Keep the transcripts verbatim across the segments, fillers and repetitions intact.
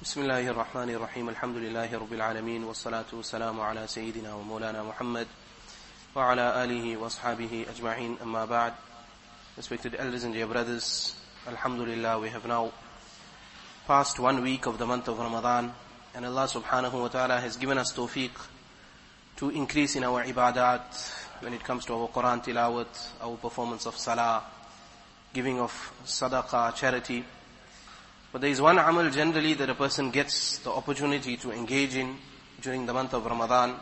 بسم الله الرحمن الرحيم الحمد لله رب العالمين والصلاة والسلام على سيدنا ومولانا محمد وعلى آله وأصحابه أجمعين أما بعد. Respected elders and dear brothers, Alhamdulillah, we have now passed one week of the month of Ramadan, and Allah subhanahu wa ta'ala has given us tawfiq to increase in our ibadat when it comes to our Quran tilawat, our performance of salah, giving of sadaqah, charity. But there is one amal generally that a person gets the opportunity to engage in during the month of Ramadan,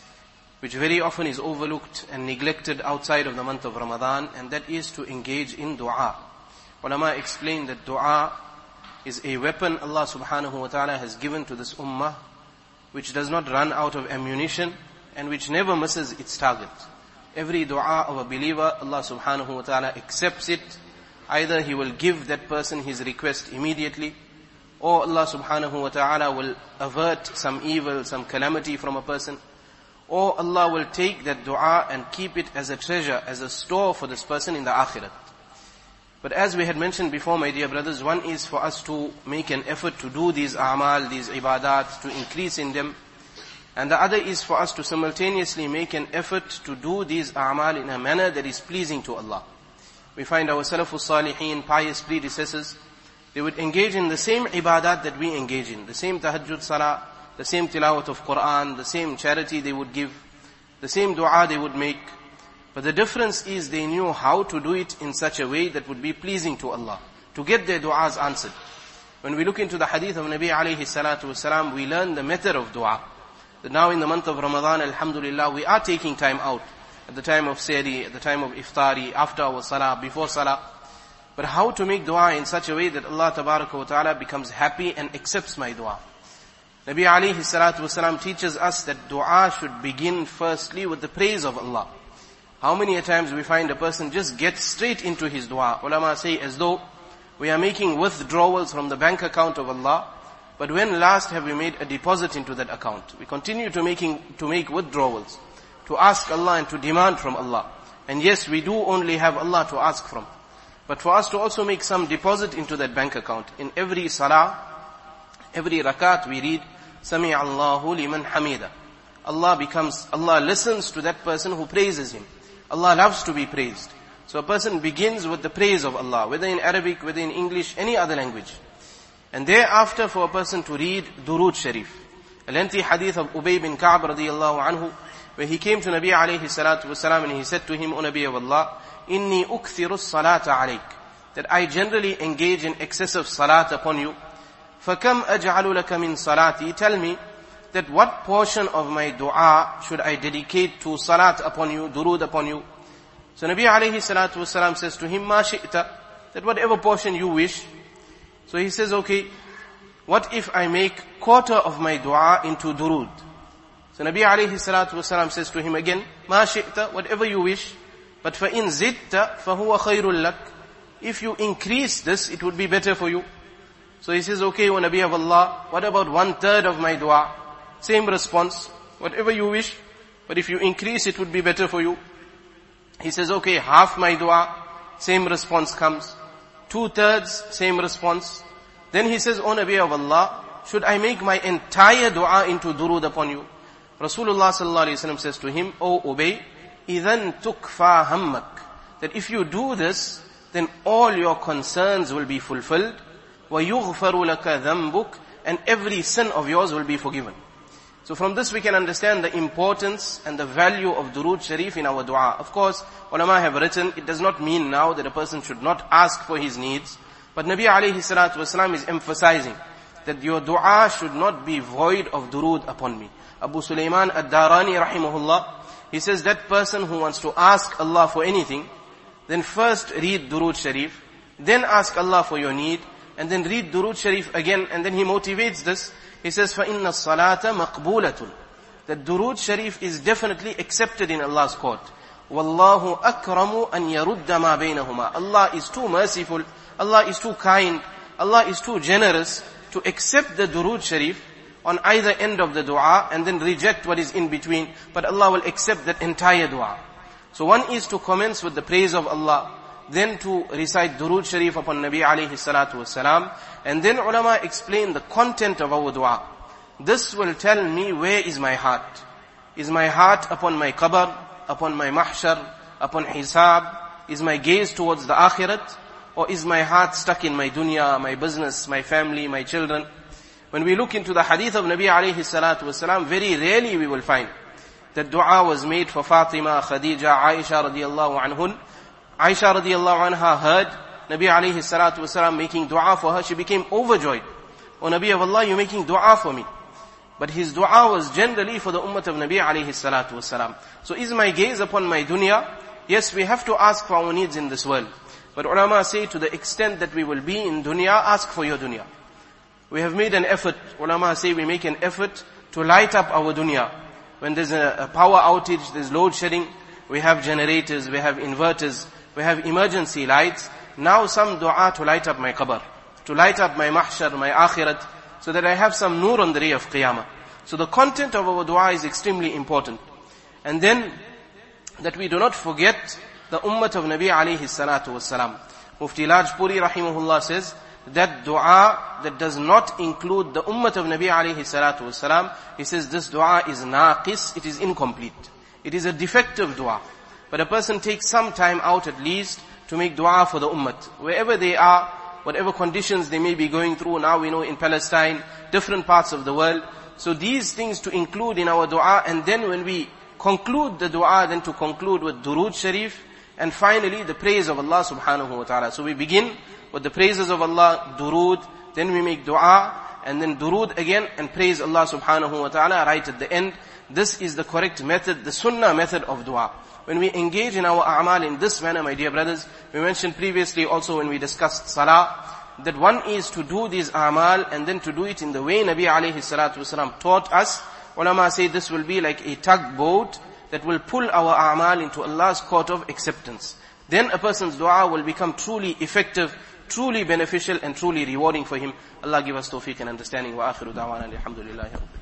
which very often is overlooked and neglected outside of the month of Ramadan, and that is to engage in dua. Ulama explain that dua is a weapon Allah subhanahu wa ta'ala has given to this ummah, which does not run out of ammunition and which never misses its target. Every dua of a believer, Allah subhanahu wa ta'ala accepts it. Either He will give that person his request immediately, or Allah subhanahu wa ta'ala will avert some evil, some calamity from a person, or Allah will take that dua and keep it as a treasure, as a store for this person in the akhirat. But as we had mentioned before, my dear brothers, one is for us to make an effort to do these a'mal, these ibadat, to increase in them. And the other is for us to simultaneously make an effort to do these a'mal in a manner that is pleasing to Allah. We find our Salafus Salihin, pious predecessors, they would engage in the same ibadat that we engage in, the same tahajjud salah, the same tilawat of Quran, the same charity they would give, the same dua they would make. But the difference is they knew how to do it in such a way that would be pleasing to Allah, to get their du'as answered. When we look into the hadith of Nabi alayhi salatu wasalam, we learn the method of dua. That now in the month of Ramadan, alhamdulillah, we are taking time out. At the time of sehri, at the time of iftari, after our salah, before salah. But how to make dua in such a way that Allah tabaraka wa ta'ala becomes happy and accepts my dua. Nabi alayhi salatu wasalam teaches us that dua should begin firstly with the praise of Allah. How many a times we find a person just gets straight into his dua. Ulama say as though we are making withdrawals from the bank account of Allah, but when last have we made a deposit into that account? We continue to making to make withdrawals, to ask Allah and to demand from Allah. And yes, we do only have Allah to ask from. But for us to also make some deposit into that bank account. In every salah, every rakat we read, Sami Allahu liman hamida. Allah becomes, Allah listens to that person who praises Him. Allah loves to be praised. So a person begins with the praise of Allah, whether in Arabic, whether in English, any other language. And thereafter for a person to read Durood Sharif. A lengthy hadith of Ubay bin Ka'b radiyallahu anhu, where he came to Nabi alayhi salatu wasalam and he said to him, O Nabi of Allah, Inni ukthiru salata alayk. That I generally engage in excessive salat upon you. Fakam aj'alu laka min salati. Tell me that what portion of my dua should I dedicate to salat upon you, durood upon you. So Nabi alayhi salatu wasalam says to him, Ma shi'ta. That whatever portion you wish. So he says, okay, what if I make quarter of my dua into durood? So Nabi alayhi salatu wasalam says to him again, Ma shi'ta, whatever you wish, but fa in zitta fahuwa khayrul lak. If you increase this, it would be better for you. So he says, okay, O Nabi of Allah, what about one third of my dua? Same response, whatever you wish, but if you increase, it would be better for you. He says, okay, half my dua, same response comes. Two thirds, same response. Then he says, O Nabi of Allah, should I make my entire dua into durood upon you? Rasulullah sallallahu alayhi wa sallam says to him, O Ubay, idhan tukfa hammak. That if you do this, then all your concerns will be fulfilled. Wa yughfaru laka dhanbuk. And every sin of yours will be forgiven. So from this we can understand the importance and the value of Durood Sharif in our dua. Of course, ulama have written, it does not mean now that a person should not ask for his needs. But Nabi alayhi salatu wasalam is emphasizing that your dua should not be void of durood upon me. Abu Sulaiman ad-Darani rahimahullah, he says that person who wants to ask Allah for anything, then first read Durood Sharif, then ask Allah for your need, and then read Durood Sharif again, and then he motivates this. He says, فَإِنَّ الصَّلَاةَ مَقْبُولَةٌ. That Durood Sharif is definitely accepted in Allah's court. وَاللَّهُ أَكْرَمُ أَنْ يَرُدَّ مَا بَيْنَهُمَا. Allah is too merciful, Allah is too kind, Allah is too generous to accept the Durood Sharif on either end of the dua and then reject what is in between, but Allah will accept that entire dua. So one is to commence with the praise of Allah, then to recite Durood Sharif upon Nabi alayhi salatu wasalam, and then ulama explain the content of our dua. This will tell me where is my heart. Is my heart upon my qabr, upon my mahshar, upon hisab? Is my gaze towards the akhirat? Or is my heart stuck in my dunya, my business, my family, my children? When we look into the hadith of Nabi alayhi salatu wasalam, very rarely we will find that dua was made for Fatima, Khadija, Aisha radiallahu anhun. Aisha radiallahu anha heard Nabi alayhi salatu wasalam making dua for her. She became overjoyed. Oh Nabi of Allah, you're making dua for me. But his dua was generally for the ummah of Nabi alayhi salatu wasalam. So is my gaze upon my dunya? Yes, we have to ask for our needs in this world. But ulama say to the extent that we will be in dunya, ask for your dunya. We have made an effort, ulama say we make an effort to light up our dunya. When there's a, a power outage, there's load shedding, we have generators, we have inverters, we have emergency lights. Now some dua to light up my qabr, to light up my mahshar, my akhirat, so that I have some nur on the day of qiyamah. So the content of our dua is extremely important. And then, that we do not forget the ummah of Nabi alayhi salatu wassalam. Mufti Lajpuri rahimahullah says, that dua that does not include the ummah of Nabi alayhi salatu wassalam, he says this dua is naqis, it is incomplete. It is a defective dua. But a person takes some time out at least to make dua for the ummah. Wherever they are, whatever conditions they may be going through, now we know in Palestine, different parts of the world. So these things to include in our dua, and then when we conclude the dua, then to conclude with Durood Sharif, and finally the praise of Allah subhanahu wa ta'ala. So we begin with the praises of Allah, Durood, then we make dua, and then Durood again, and praise Allah subhanahu wa ta'ala right at the end. This is the correct method, the sunnah method of dua. When we engage in our a'mal in this manner, my dear brothers, we mentioned previously also when we discussed salah, that one is to do these a'mal and then to do it in the way Nabi alayhi salatu wasalam taught us. Ulama say this will be like a tugboat that will pull our a'mal into Allah's court of acceptance. Then a person's dua will become truly effective, truly beneficial and truly rewarding for him. Allah give us tawfiq and understanding. Wa akhiru da'wana alhamdulillahi rabbil alamin.